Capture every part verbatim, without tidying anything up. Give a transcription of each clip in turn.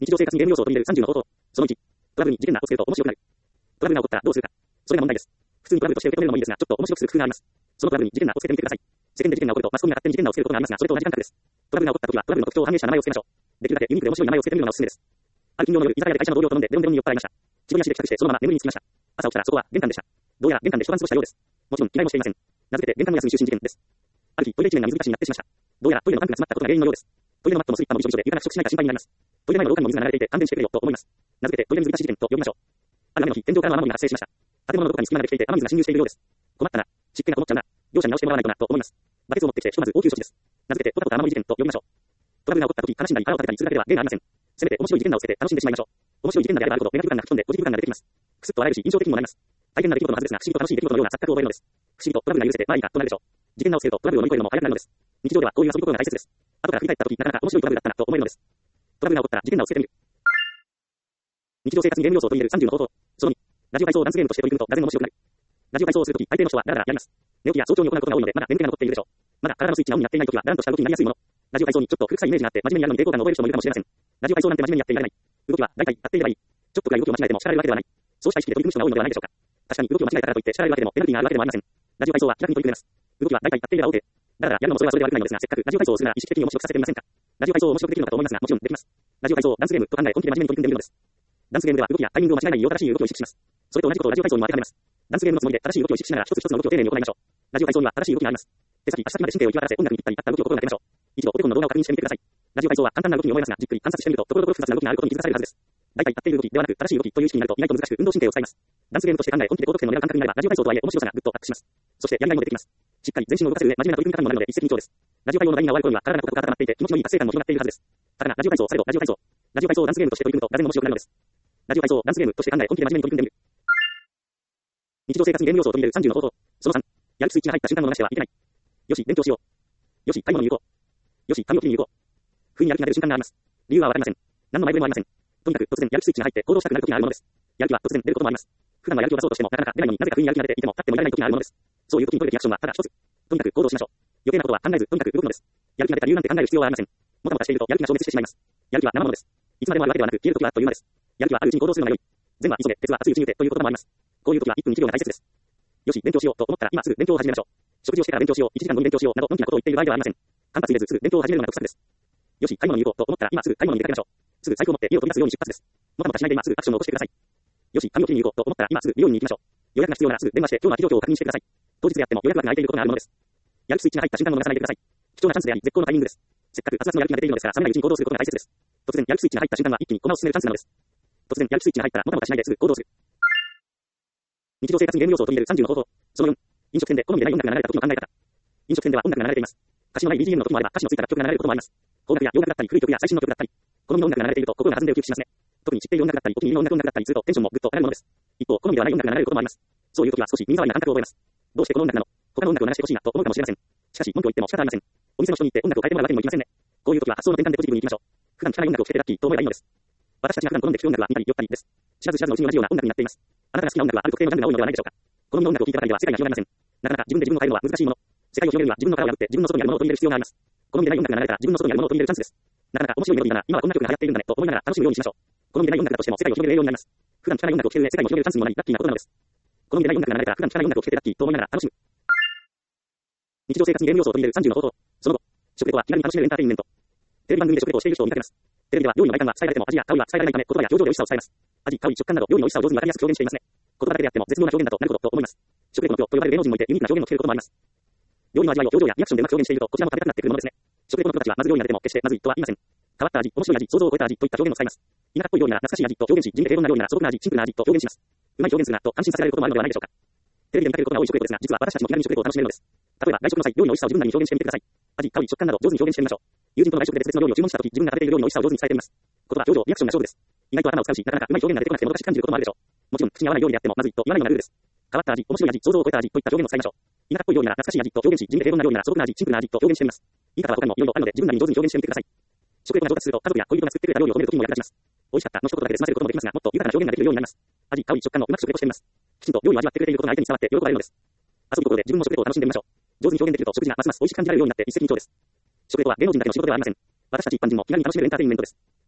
日常生活にゲーム要素を取り入れるさんじゅうの方法。そのいち、トラブルに事件が起きると面白くなる。トラブルが起こったらどうするか。それが問題です。普通にトラブルとして受け止めるのもいいですが、ちょっと面白くする工夫があります。そのトラブルに事件が起きてみてください。世間で事件が起こるとマスコミが勝手に事件が起きることがありますが、それと同じ感覚です。トラブルが起こった時はトラブルの特徴を反映した名前を付けましょう。できるだけユニークで面白い名前を付けてみるのがおすすめです。ある金曜の夜、居酒屋で会社の同僚と飲んでベロンベロンに酔っ払いました。自分足で帰宅してそのまま眠りにつきました。朝起きたらそこは玄関でした。どうやら玄関で一晩過ごしたようです。もちろん嫌いもしていません。名付けて玄関の休み就寝事件です。ある日トイレ一面が水浸しになってしまいました。どうやらトイレのタンクが詰まったことが原因のようです。トイレのマットもスリッパもびしょびしょで床が腐食しないか心配になります。トイレ前の廊下にも水が流れていて勘弁してくれよと思います。名付けてトイレ水浸し事件と呼びましょう。ある雨の日、天井からの雨漏りが発生しました。建物のどこかに隙間ができていて雨水が侵入しているようです。困ったな。湿気がこもっちゃうな。業者に直してもらわないとなと思います。バケツを持ってきてひとまず応急処置です。名付けてポタポタ雨漏り事件と呼びましょう。トラブルが起こった時悲しんだり腹を立てたりするだけでは例がありません。せめて面白い事件談をつけて楽しんでしまいましょう。面白い事件談であればあるほどネガティブ感が吹き飛んでポジティブ感が出てきます。くすっと笑えるし印象的にもなります。大変な出来事のはずですが不思議と楽しい出来事のような錯覚を覚えるのです。不思議とトラブルが許せてまあいいかとなるでしょう。事件談をつけるとトラブルを乗り越えるのも早くなるのです。日常ではこういう遊び心が大切です。後から振り返った時なかなか面白いトラブルだったなと思えるのです。トラブルが起こったら事件談をつけてみる。日常生活にゲーム要素を取り入れるさんじゅうの方法。そのに、ラジオ体操をダンスゲームとして取り組むとがぜん面白くなる。ラジオ体操をするとき、大抵の人はダラダラやります。寝起きや早朝に行うことが多いので、まだ眠気が残っているでしょう。まだ体のスイッチがオンになっていないときは、ダランとした動きになりやすいもの。ラジオ体操にちょっと古臭いイメージがあって、真面目にやるのに抵抗感を覚える人もいるかもしれません。ラジオ体操なんて真面目にやっていられない。動きは大体やっていればいい。ちょっとくらい動きを間違えても叱られるわけではない。そうした意識で取り組む人が多いのではないでしょうか。確かに動きを間違えたからといって叱られるわけでもペナルティがあるわけでもありません。ラジオ体操は気楽に取り組めます。動きは大体やっていれば OK。だからやるのもそれはそれで悪くないのですが、せっかくラジオ体操をするなら意識的に面白くさせてみませんか。ラジオ体操を面白くできるのかと思いますが、もちろんできます。ラジオ体操をダンスゲームと考え本気で真面目に取り組んでみるのです。ダンスゲームでは動きやタイミングを間違えないよう正しい動きを意識します。それと同じことをラジオ体操にも当てはめます。ダンスゲームのつもりで正しい動きを意識しながら一つ一つの動きを丁寧に行いましょう。ラジオ体操には正しい動きがあります。手先、足先まで神経を行き渡らせ音楽にぴったり合った動きを心がけましょう。一度お手本の動画を確認してみてください。ラジオ体操は簡単な動きに思えますが、じっくり観察してみるとところどころ複雑な動きがあることに気づかされるはずです。大体やっている動きではなく正しい動きという意識になると意外と難しく運動神経を使います。ダンスゲームとして考え本気で高得点の狙う感覚になればラジオ体操とはいえ面白さがぐっとアップします。そしてやりがいも出てきます。しっかり全身を動かせる上真面目な取り組み方にもなるので一石二鳥です。ラジオ体操のラインが終わる頃には体がポカポカ固まっていて気持ちのいい達成感も広がっているはずです。ただな、ラジオ体操されどラジオ体操。ラジオ体操をダンスゲームとして取り組むとがぜん面白くなるのです。ラジオ体操をダンスゲームとして考え本気で真面目に取り組んでみる。日常生活にゲーム要素を取り入れるさんじゅうの方法。そのさん、やる気スイッチが入った瞬間を逃してはいけない。よし、勉強しよう。よし、買い物に行こう。よし、髪を切りに行こう。不意にやる気が出る瞬間があります。理由はわかりません。何の前触れもありません。とにかく突然やる気スイッチが入って行動したくなる時があるものです。やる気は突然出ることもあります。普段はやる気を出そうとしてもなかなか出ないのになぜか不意にやる気が出ていても立ってもいられない時があるものです。そういう時に取るべきアクションはただ一つ。とにかく行動しましょう。余計なことは考えずとにかく動くのです。やる気が出た理由なんて考える必要はありません。もたもたしているとやる気が消滅してしまいます。やる気は生ものです。いつまでもあるわけではなく消える時はあっという間です。やる気はあるうちに行動するのが良い。善は急げ、鉄は熱いうちに打てという言葉もあります。こういう時はいっぷんいちびょうが大切です。よし、勉強しようと思ったら今すぐ勉強を始めましょう。食事をしてから勉強しよう、いちじかん後に勉強しようなどのんきなことを言っている場合ではありません。間髪入れずすぐ勉強を始めるのが得策です。よし、買い物に行こうと思ったら今すぐ買い物に出かけましょう。すぐ財布を持って家を飛び出すように出発です。もたもたしないで今すぐアクションを起こしてください。よし、髪を切りに行こうと思ったら今すぐ美容院に行きましょう。予約が必要ならすぐ電話して今日の空き状況を確認してください。当日であっても予約枠が空いていることがあるものです。やる気スイッチが入った瞬間を逃さないでください。貴重なチャンスであり絶好のタイミングです。せっかく熱々のやる気が出ているのですから冷めないうちに行動することが大切です。突然やる気スイッチが入った瞬間は一気に駒を進めるチャンスなのです。突然やる気スイッチが入ったらもたもたしないですぐ行動する。日常生活にゲーム要素を取り入れるさんじゅうの方法。そのよん、飲食店で好みでない音楽が流れた時の考え方。飲食店では音楽が流れています。歌詞のない ビージーエム の時もあれば歌詞のついた楽曲が流れることもあります。邦楽や洋楽だったり古い曲や最新の曲だったり、好みの音楽が流れていると心が弾んでウキウキしますね。特に知っている音楽だったりお気に入りの音楽だったりするとテンションもぐっと上がるものです。一方、好みではない音楽が流れることもあります。そういう時は少し耳障りな感覚を覚えます。どうしてこの音楽なの？他の音楽を流してほしいなと思うかもしれません。しかし文句を言っても仕方ありません。お店の人に言って音楽を変えてもらうわけにもいきませんね。こういう時は発想の転換でポジティブに行きましょう。普段聴かない音楽を聴けてラッキーと思えばいいのです。私たちが普段好んで聴く音楽は見たり酔ったりです。知らず知らずのうちに同じような音楽になっています。あなたが好きな音楽はある特定のジャンルが多いのではないでしょうか。好みの音楽を聴いただけでは世界が広がりません。なかなか自分で自分を変えるのは難しいもの。世界を広げるには自分の殻を破って自分の外にあるものを取り入れる必要があります。好みでない音楽が流れたら自分の外にあるものを取り入れるチャンスです。なかなか面白いメロディーだな、今はこんな曲が流行っているんだねと思いながら楽しむようにしましょう。好みでない音楽だとしても世界を広げるようになります。普段聴かない音楽を聴ける上世界を広げるチャンスにもなりラッキーなことなのです。好みでない音楽が流れたら普段聴かない音楽を聴けてラッキーと思いながら楽しむ。日常生活にゲーム要素を取り入れるさんじゅうの方法。その後、食レポは気軽に楽しめるエンターテインメント。テレビ番組で食レポをしている人を見かけます。テレビでは料理の外観が伝えられても味や香りは伝えられないため言葉や表情で美味しさを伝えます。味、香り、食感など料理の美味しさを上手にわかりやすく表現していますね。言葉だけであっても絶妙な表現だとなるほどと思います。食レポのプロと呼ばれる芸能人もいてユニークな表現をつけることもあります。料理の味わいを表情やリアクションでうまく表現しているとこちらも食べたくなってくるものですね。食レポのプロたちはまず料理が出ても決してまずいとは言いません。変わった味、面白い味、想像を超えた味といった表現を使います。田舎っぽい料理なら懐かしい味と表現し、地味で平凡な料理なら素朴な味、シンプルな味と表現します。うまい表現するなと感心させられることもあるのではないでしょうか。テレビで見かけることが多い食レポですが、実は私たちも気軽に食レポを楽しめるのです。例えば外食の際、料理の美味しさを自分なりに表現してみてください。味、香り、食感など上手に表現してみましょう。友人との外食で別々の料理を注文したとき、自分が食べている料理の美味しさを上手に伝えてみます。言葉、表情、リアクションが勝負です。意外と頭を使うし、なかなかうまい表現が出てこなくてもどかしく感じることもあるでしょう。もちろん口に合わない料理であってもまずいと言わないのがルールです。変わった味、面白い味、想像を超えた味といった表現を使いましょう。田舎っぽい料理なら懐かしい味と表現し、地味で平凡な料理なら素朴な味、シンプルな味と表現してみます。言い方は他にもいろいろあるので自分なりに上手に表現してみてください。食レポが上達すると家族や恋人が作ってくれた料理を褒める時にも役立ちます。美味しかったの一言だけで済ませることもできますが、もっと豊かな表現ができるようになります。味、香り、食感のうまく食レポしてみます。きちんと料理を味わってくれていることが相手に伝わって喜ばれるのです。遊び心で自分も食レポを楽しんでみましょう。上手に表現できると食事がますます美味しく感じられるようになって一石二鳥です。食レポは芸能人だけの仕事ではありません。私たち一般人も気軽に楽しめるエンターテインメントです。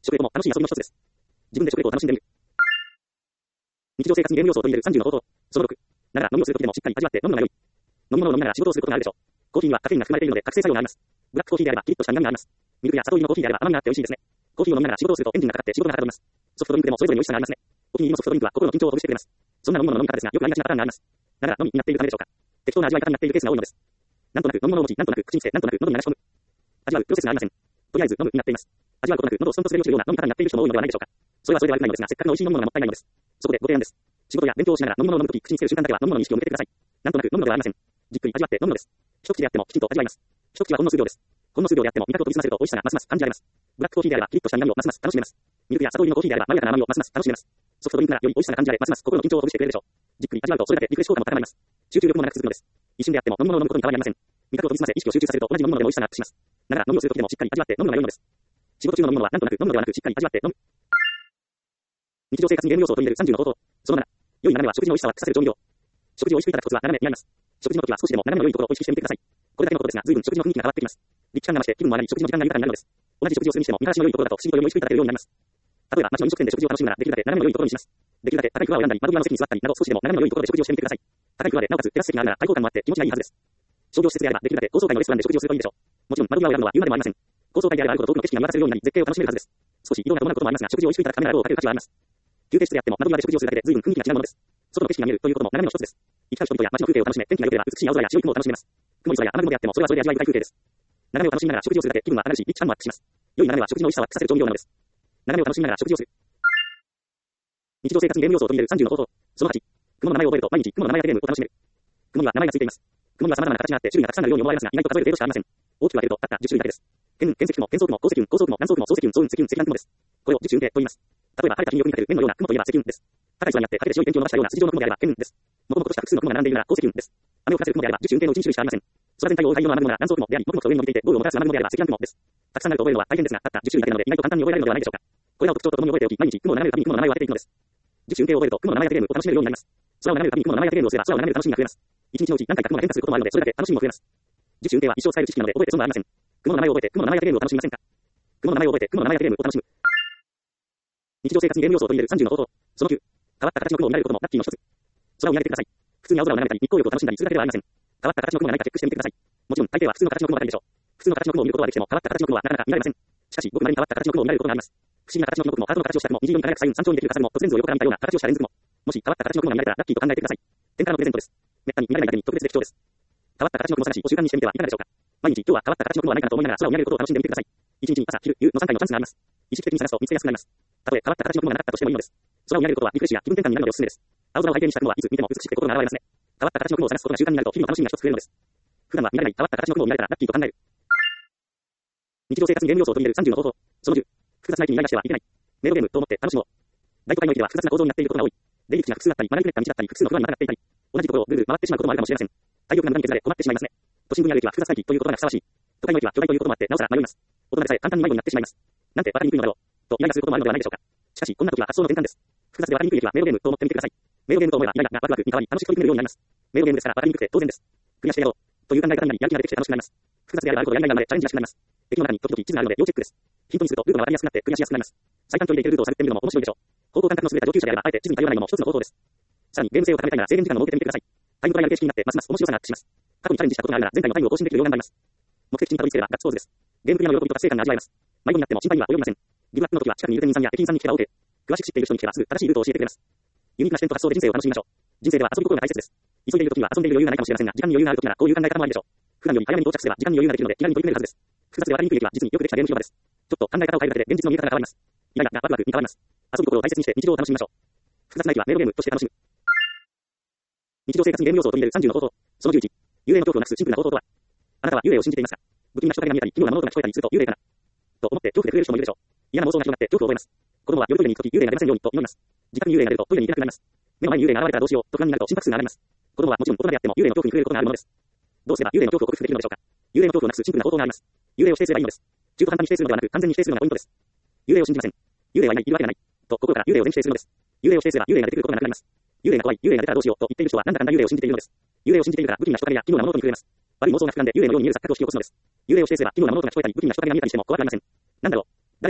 食レポも楽しい遊びの一つです。自分で食レポを楽しんでみる。日常生活にゲーム要素を取り入れるさんじゅうの方法。そのろく。ながら飲みをするときでもしっかり味わって飲むのが良い。飲み物を飲みながら仕事をすることがあるでしょう。コーヒーにはカフェインが含まれているので覚醒作用があります。ブラックコーヒーであればキリッとした苦味があります。ミルクや砂糖入りのコーヒーであれば甘みがあって美味しいですね。コーヒーを飲みながら仕事をするとエンジンがかかって仕事がはかどります。ソフトドリンクでもそれぞれに美味しさがありますね。お気に入りのソフトドリンクは心の緊張をほぐしてくれます。そんな飲み物の飲み方ですが、よくありがちなパターンがあります。ながら飲みになっているためでしょうか。適当な味わい方になっているケースが多いのです。なんとなく飲み物を持ち、なんとなく口にして、なんとなく喉に流し込む。味わうプロセスがありません。とりあえず飲むになっています。味わうことなく喉をストンとすれるような飲み方になっている人も多いのではないでしょうか。それはそれで悪くないのですが、せっかくの美味しい飲み物がもったいないのです。そこでご提案です。仕事や勉強をしながら飲み物を飲むとき、口につける瞬間だけは飲み物に意識を向けてください。なんとなく飲むのではありません。じっくり味わって飲むのです。一口であってもきちんと味わいます。一口はほんの数秒です。ほんの数秒であっても味覚を研ぎ澄ませると美味しさがますます感じられます。ブラックコーヒーであればキリッとした苦味をますます楽しめます。ミルクや砂糖入りのコーヒーであればまろやかな甘みをますます楽しめます。ソフトドリンクならより美味しさが感じられ、ますます心の緊張をほぐしてくれるでしょう。じっくり味わうとそれだけリフレッシュ効果も高まります。集中力も長く続くのです。一瞬であっても飲み物を飲むことに変わりありません。味覚を研ぎ澄ませ意識を集中させると同じ飲み物でも美味しさがアップします。ながら飲みをするときでもしっかり味わって飲むのが良いのです。仕事中の飲み物はなんとなく飲むのではなくしっかり味わって飲む。日常生活にゲーム要素を取り入れるさんじゅうの方法。そのなな。良い眺めは食事の美味しさをアップさせる調味料。食事を美味しくいただくコツは斜めにあります。食事の時は少しでも斜めの良いところを意識してみてください。これだけのことですが、随分食事の雰囲気が変わってきます。立地感が増して気分も上がり、食事の時間が豊かになるのです。同じ食事をするにしても見晴らしの良いところだと不思議とより美味しくいただけるようになります。例えば、街の飲食店で食事を楽しむなら、できるだけ斜めの良いところにします。できるだけ高い桑を選んだり、窓際の席に座ったりなど少しでも斜めの良いところで食事をしてみてください。高い桑でなおかつテラス席があるなら開放感もあって気持ちがいいはずです。商業施設であればできるだけ高層階のレストランで食事をするといいでしょう。もちろん窓際を選ぶのは言うまでもありません。高層階であればあるほど遠くの景色が見渡せるようになり絶景を楽しめるはずです。少し移動が伴うこともありますが、食事を美味しくいただくためならどうかける価値はあります。休憩室であっても窓際で食事をするだけで随分雰囲気が違うものです。外の景色が見えるということも斜めの一つです。行き交う人々や街の風景を楽しめ、天気が良ければ美しい青空や白い雲を楽しめます。雲空や雨雲であってもそれはそれで味わい深い風景です。斜めを楽しみながら食事をするだけ気分は上がるし、立地感もアップします。良い斜めは食事の美味しさをアップさせる調味料なのです。斜めを楽しみながら食事をする。日常生活にゲーム要素を取り入れるさんじゅうの方法。そのはち。雲の名前を覚えると毎日雲の名前やゲームを楽しめる。雲には名前がついています。雲には様々な形があって種類がたくさんあるように思われますが、意外と数える程度しかありません。大きく分けるとたったじゅっ種類だけです。剣雲、剣石雲、剣層雲、鉱石雲、鉱層雲、南層雲、層石雲、層雲、積雲、積乱雲です。これを十種雲でと言います。例えば晴れた日によく見かける円のような雲といえば積雲です。高い空にあってかけて白い天気を伸ばしたような筋状の雲であれば剣雲です。もこもことした複数の雲が並んでいるなら鉱石雲です。雨を降らせる雲であれば十種雲系のうちに種類しかありません。空全体を覆う灰色の雨雲なら南層雲であり、もくもくと上に伸びていてゴールをもたらす雨雲であれば積乱雲です。たくさんあると覚えるのは大変ですが、たったじゅっ種類だけなので意外と簡単に覚えられるのではないでしょうか。これらを特徴とともに覚えておき、毎日雲を眺めるたびに雲の名前を当てていくのです。十種雲系を覚えると雲の名前やゲームを楽しめるようになります。空を眺めるたびに雲の名前やゲームをすれば空を眺める楽しみが増えます。一日のうち何回か雲が変化することもあるので、それだけ楽しみも増えます。十種雲系は一生使える知識なので覚えて損はありません。雲の名前を覚えて雲の名前やゲームを楽しみませんか。雲の名前を覚えて雲の名前やゲームを楽しむ。日常生活にゲーム要素を取り入れるさんじゅうの方法。そのきゅう。変わった形の雲を見られることもラッキーの一つ。空を見上げてください。普通に青空を眺めたり日光浴を楽しんだりするだけではありません。変わった形の雲が何かチェックしてみてください。もちろん大抵は普通の形の雲ばかりでしょう。普通の形の雲を見ることはできても変わった形の雲はなかなか見られません。しかしごく稀に変わった形の雲を見られることがあります。不思議な形の雲、ハートの形をした雲、虹色に輝く彩雲、山頂にできる傘雲、突然図を横から見たような形をしたレンズ雲。もし変わった形の雲が見られたらラッキーと考えてください。天からのプレゼントです。めったに見られないだけに特別で貴重です。変わった形の雲を探し、お習慣にしてみてはいかがでしょうか。毎日今日は変わった形の雲はないかなと思いながら空を見上げることを楽しんでみてください。一日に朝、昼、夕のさんかいのチャンスがあります。意識的に探すと見つけやすくなります。たとえ変わった形の雲がなかったとしてもいいのです。空を見上げることはリフレッシュや気分転換になるのでおすすめです。青空を背景にした雲はいつ見ても美しくて心が洗われますね。変わった形の雲を探すことが習慣になると日々の楽しみが一つ増えるのです。普段は見られない変わった形の雲を見られたらラッキーと考える。日常生活にゲーム要素を取り入れるさんじゅうの方法。そのじゅう。複雑な駅にイライラしてはいけない。メロゲームと思って楽しもう。大都会の駅では複雑な構造になっていることが多い。出入り口が複数あったり、曲がりくねった道だったり、複数の車にまたがっていたり、同じところをぐるぐる回ってしまうこともあるかもしれません。体力が無駄に削られ困ってしまいますね。都心部にある駅は複雑な駅という言葉がふさわしい。都会の駅は巨大ということもあってなおさら迷います。大人でさえ簡単に迷子になってしまいます。なんて分かりにくいのだろう。とイライラすることもあるのではないでしょうか。しかしこんな時は発想の転換です。複雑で分かりにくい駅はメロゲームと思ってみてください。メロゲームと思えばイライラがワクワクに変わり楽しく取り組めるようになります。メロゲームですから分かりにくくて当然です。クリアしてやろうという考え方になりやる気が出てきて楽しくなります。複雑であるあるほどやりがいが生まれチャレンジらしくなります。駅の中に時々地図があるので要チェックです。ヒントにするとルートが分かりやすくなってクリアしやすくなります。最短距離で行けるルートを探ってみるのも面白いでしょう。方向感覚の優れた上級者であればあえて地図に頼らないのも一つの方法です。さらにゲーム性を高めたいなら制限時間を設けてみてください。タイムトライアル形式になってますます面白さがアップします。過去にチャレンジしたことがあるなら前回のタイムを更新できる余裕があります。目的地にたどり着ければガッツポーズです。ゲームクリアの喜びと達成感が味わえます。迷子になっても心配には及びません。ギブアップの時は近くにいる店員さんや駅員さんに聞けば OK。詳しく知っている人に聞けばすぐ正しいルートを教えてくれます。ユニークな視点と発想で人生を楽しみましょう。人生では遊び心が大切です。急いでいる時には遊んでいる余裕がないかもしれませんが、時間に余裕がある時ならこういう考え方もあるでしょう。普段より早めに到着すれば時間に余裕ができるので気軽に取り組めるはずです。複雑で分かりにくい駅は実によくできたゲーム広場です。ちょっと考え方を変えるだけで現実の見え方が変わります。イライラがワクワクに変わります。遊び心を大切にして日常を楽しみましょう。複雑な駅はメロゲームとして楽しむ。日常生活にゲーム要素を取り入れるさんじゅうの方法。そのじゅういち。幽霊の恐怖をなくすシンプルな方法とは。あなたは幽霊を信じていますか。不気味な人影が見えたり、奇妙な物音が聞こえたりすると幽霊かなと思って恐怖で震える人もいるでしょう。嫌な妄想が広がって恐怖を覚えます。子供は夜トイレに行くとき幽霊が出ませんようにと祈ります。自宅に幽霊が出るとトイレに行けなくなります。目の前に幽霊が現れたらどうしようと不安になると心拍数が上がります。子供はもちろん大人であっても幽霊の恐怖に震えることがあるものです。どうすれば幽霊の恐怖を克服できるのでしょうか。幽霊の恐怖をなくすシンプルな方法があります。幽霊を否定すればいいのです。中途半端に否定するのではなく完全に否定するのがポイントです。幽霊を信じません。幽霊はいない、いるわけがない。と心から幽霊を全否定するのです。幽霊を否定すれば幽霊が出てくることがなくなります。幽霊が怖い、幽霊が出たらどうしようと言っている人はなんだかんだ幽霊を信じているのです。幽霊を信じているから不気味な人影や奇妙な物音に震えます。悪い妄想が膨らんで幽霊のように見える錯覚を引き起こすのです。幽霊を否定すれば奇妙な物音が聞こえたり不気味な人影が見えたりしても怖くありません。なんだろう、誰だろう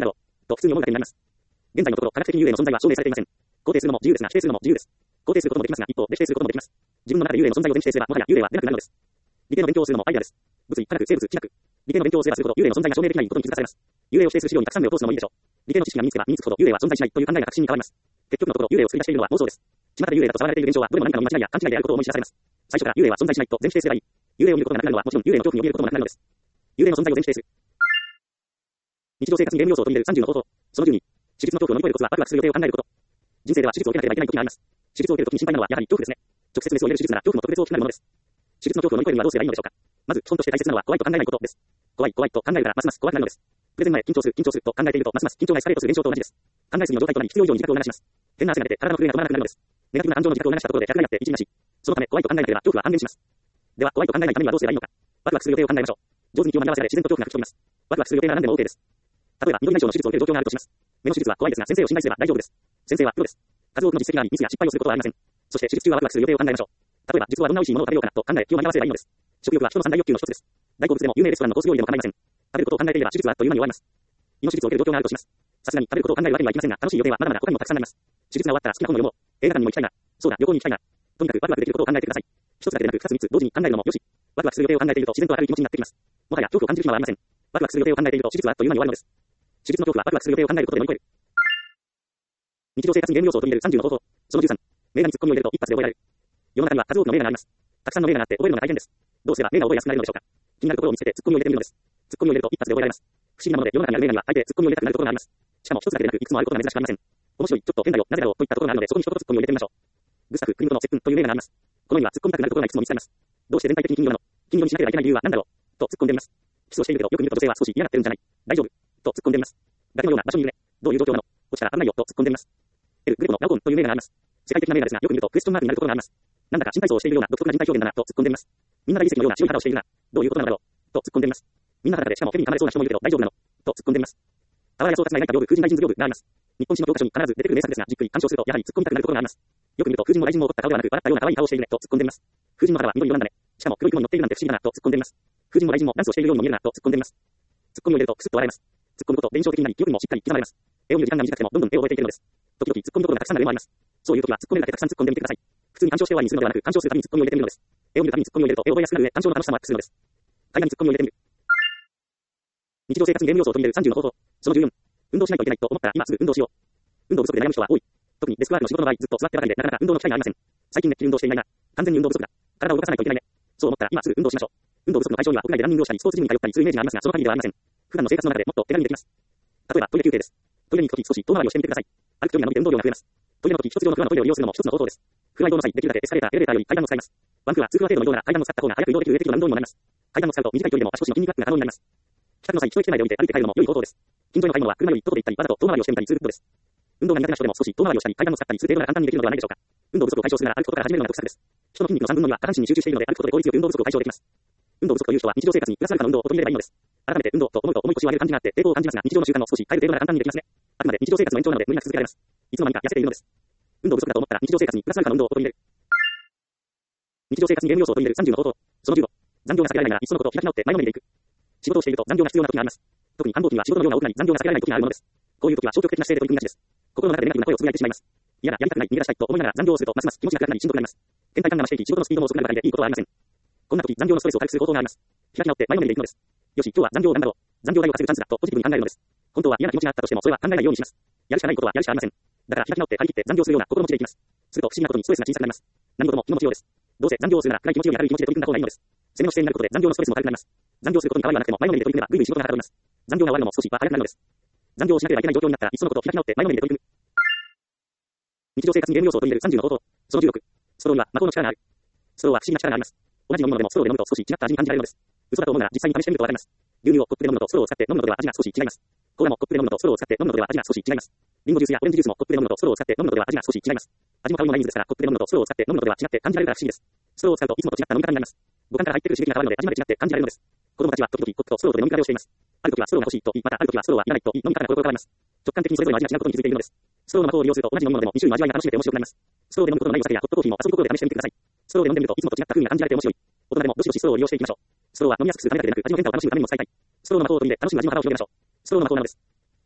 と普通に思うだけになります。現在のところ、科学的に幽霊の存在は証明されていません。肯定するのも自由ですが、否定するのも自由です。肯定することもできますが、一方で否定することもできます。自分の中で幽霊の存在を全否定すれば、もはや幽霊は出なくなるのです。理系の勉強をするのもアイデアです。物理、科学、生物、地学。理系の勉強をすればするほど幽霊の存在が証明できないことに気づかされます。幽霊を否定する資料にたくさん目を通すのもいいでしょう。理系の知識が身につけば身につくほど幽霊は存在しないという考えが確信に変わります。結局のところ、幽霊を作り出しているのは妄想です。巷で幽霊だと騒がれている現象は、どれも何かの間違いや勘違いであることを思い知らされます。最初から幽霊は存在しないと全否定すればいい。幽霊を見ることがなくなるのはもちろん幽霊の恐怖に怯えることもなくなるのです。幽霊の存在を全否定する。日常生活にゲーム要素を取り入れるさんじゅうの方法。そのじゅうに、手術の恐怖を乗り越えるコツはワクワクする予定を考えること。人生では手術を受けなければいけない時があります。手術を受けるときに心配なのはやはり恐怖ですね。直接メスを入れる手術なら恐怖も特別大きくなるものです。手術の恐怖を乗り越えるにはどうすればいいのでしょうか。まず基本として大切なのは怖いと考えないことです。怖い怖いと考えるからますます怖くなるのです。プレゼン前緊張する緊張すると考えているとますます緊張がエスカレートする現象と同じです。考えすぎの状態となり必要以上に自覚を促します。変な汗が出て体の震えが止まらなくなるのです。ネガティブな感情の自覚を促したところで客がやって一時なし。そのため怖いと考えなければ恐怖は半減します。では怖いと考えないためにはどうすればいいのか。ワクワクする予定を考えましょう。上手に気を紛らわせられ自然と恐怖が吹き飛びます。ワクワクする予定なら何でも OK です。例えば緑内障の手術を受ける状況があるとします。目の手術は怖いですが先生を信頼すれば大丈夫です。先生はプロです。数多くの実績がありミスや失敗をすることはありません。そして手術中はワクワクする予定を考えましょう。例えば術後はどんな美味しいものを食べようかなと考え気を紛らわせればいいのです。食欲は人の三大欲求の一つです。大好物でも有名レストランのコース料理でも構いません。食べることを考えていれば手術はあっという間に終わります。胃の手術を受ける状況があるとします。さすがに食べることを考えるわけにはいきませんが楽しい予定はまだまだ他にもたくさんあります。手術が終わったら好きな本を読もう。映画館にも行きたいな。そうだ旅行に行きたいな。とにかくワクワクできることを考えてください。一つだけでなく二つ三つ同時に考えるのもよし。ワクワクする予定を考えていると自然と明るい気持ちになってきます。もはや恐怖を感じる暇はありません。ワクワクする予定を考えていると手術はあっという間に終わるのです。手術の恐怖はワクワクする予定を考えることで乗り越える。日常生活にゲーム要素を取り入れるさんじゅうの方法。そのじゅうさん、名画にツッコミを入れると一発で覚えられる。世の中には数多くの名画があります。たくさんの名画があって覚えるのが大変です。どうすれば名画を覚えやすくなるのでしょうか。気になるところを見つけてツッコミを入れてみるのです。ツッコミを入れると一発で覚えられます。不思議なもので世の中にある名画には大抵ツッコミを入れたくなるところがあります。しかも一つだけでなくいくつもあることが珍しくありません。面白い、ちょっと変だよ、なぜだろうといったところがあるのでそこに一言ツッコミを入れてみましょう。グスタフ・クリムトの接吻という名画があります。この世には突っ込みたくなるところがいくつも見つかります。どうして全体的に金魚なの？金魚にしなければいけない理由は何だろうと突っ込んでみます。キスをしているけどよく見ると女性は少し嫌がってるんじゃない？大丈夫と突っ込んでみます。崖のような場所にいるね。どういう状況なの？落ちたら危ないよと突っ込んでみます。エル・グレコのナオコンという名画があります。世界的な名画ですがよく見るとクエスチョンマークになるところがあります。なんだか新体操をしているような独特な人体表現だなと突っ込んでみます。みんな大理石のような白い肌をしているな。どういうことなのだろうと突っ込んでみます。みんな裸でしかも手に噛まれそうな人もいるけど大丈夫なのと突っ込んでみます。俵屋総括が描いた屏風風神大臣図屏風があります。日本史の教科書に必ず出てくる名作ですがじっくり鑑賞するとやはり突っ込みたくなるところがあります。よく見ると風神も大臣も怒った顔ではなく笑ったような可愛い顔をしているねと突っ込んでみます。風神の肌は緑色なんだね。しかも黒い雲に乗っているなんて不思議だなと突っ込んでみます。風神も大臣もダンスをしているようにも見えるなと突っ込んでみます。ツッコミを入れるとクスッと笑えます。ツッコむことで印象的になり記憶にもしっかり刻まれます。絵を見る時間が短くてもどんどん絵を覚えていけるのです。時々ツッコミどころがたくさんの絵もあります。そういう時はツッコミだけたくさん突っ込んでみてください。普通に鑑賞して終わりにするのではなく鑑賞するたびにツッコミを入れてみるのです。絵を見るたびにツッコミを入れると絵を覚えやすくなる上、鑑賞の楽しさもアップするのです。会話にツッコミを入れてみる。日常生活にゲーム要素を取り入れるさんじゅうの方法。そのじゅうよん、運動しないといけないと思ったら今すぐ運動しよう。運動不足で悩む人は多い。特にデスクワークの仕事の場合ずっと座ってばかりでなかなか運動の機会がありません。最近めっきり運動していないな。完全に運動不足だ。体を動かさないといけないね。そう思ったら今すぐ運動しましょう。運動不足の解消には屋外でランニングをしたりスポーツジムに通ったりするイメージがありますがその限りではありません。普段の生活の中でもっと手軽にできます。例えばトイレ休憩です。トイレに行くとき少し遠回りをしてみてください。歩く距離が伸びて運動量が増えます。トイレのとき一つ用のフロアのトイレを利用するのも一つの方法です。フライトの際できるだけエスカレーター、エレベーターより階段を使います。ワンクはツークは程度の移動なら階段を使った方が早く移動できる上適度な運動にもなります。階段を使うと短い距離でも足腰の筋肉アップが可能になります。帰宅の際一駅内で降りて歩いて帰るのも良い方法です。近所への買い物は車より一歩で行ったりわざと遠回りをしてみたりすることです。運動が苦手な人でも少し遠回りをしたり階段を使ったりする程度なら簡単にできるのではないでしょうか。運動不足を解消するなら歩くことから始めるのが得策です。人の筋肉のさんぶんのには下半身に集中しているので歩くことで効率よく運動不足を解消できます。運動不足という人は日常生活にプラスアルファの運動を取り入れればいいのです。改めて運動と思うと重い腰を上げる感じがあって抵抗を感じますが日常の習慣を少し変える程度なら簡単にできますね。あくまで日常生活の延長なので無理なく続けられます。いつの間にか痩せているのです。運動不足だと思ったら日常生活にプラスアルファの運動を取り入れる。日常生活にゲーム要素を取り入れるさんじゅうの方法。そのじゅうご、残業が避けられないならいっそのこと開き直って前のめりでいく。仕事をしていると残業が必要な時があります。特に繁忙期には仕事の量が多くなり残業が避けられない時があるものです。こういう時は消極的な姿勢で取り組みがちです。心の中でネガティブな声をつぶやいてしまいます。嫌だ、やりたくない、逃げ出したいと思いながら残業をするとますます気持ちが暗くなりしんどくなります。倦怠感が増していき仕事のスピードも遅くなるばかりでいいことはありません。こんな時残業のストレスを軽くする方法があります。開き直って前のめりでいくのです。よし、今日は残業を頑張ろう。残業代を稼ぐチャンスだとポジティブに考えるのです。本当は嫌な気持ちがあったとしてもそれは考えないようにします。やるしかないことはやるしかありません。だから開き直って張り切って残業するような心持ちでいきます。すると不思議なことにストレスが小さくなります。何事も気の持ちようです。どうせ残業をするなら暗い気持ちより明るい気持ちで取り組んだ方がいいのです。攻めの姿勢になることで残業のストレスも軽くなります。残業することに変わりはなくても前のめりで取り組めばぐいぐい仕事がはかどります。残業が終わるのも少しは早くなるのです。残業をしなければいけない状況になったらいっそのこと開き直って前のめりで取り組む。日常生活にゲーム要素を取り入れるさんじゅうの方法。そのじゅうろく、ストローには魔法の力がある。ストローは不思議な力があります。同じ飲み物でもストローで飲むと少し違った味に感じられるのです。嘘だと思うなら実際に試してみるとわかります。牛乳をコップで飲むのとストローを使って飲むのでは味が少し違います。コーラもコップで飲むのとストローを使って飲むのでは味が少し違います。リンゴジュースやオレンジジュースもコップで飲むのとストローを使って飲むのでは味が少し違います。味も香りもない水ですからコップで飲むのとストローを使って飲むのでは違って感じられるから不思議です。ストローを使うといつもと違った飲み方になります。五感から入ってくる刺激が変わるので味まで違って感じられるのです。子供たちは時々コップとストローとで飲み比べをしています。ある時はストローが欲しいと言い、またある時はストローはいらないと言い、飲み方がコロコロ変わります。直感的にそれぞれの味が違うことに気づいているのです。ストローの魔法を利用すると同じ飲み物でもに種類の味わいが楽しめて面白くなります。ストローで飲むことのないお酒やホットコーヒーも遊び心で試してみてください。ストローで飲んでみるといつもと違った風味が感じられて面白い。大人でもどしどしストローを利用していきましょう。ストローは飲みやすくするためだけでなく味の変化を楽しむためにも使いたい。ストローの魔法を取り入れ楽しむ味の幅を広げましょう。ストローの魔法なのです。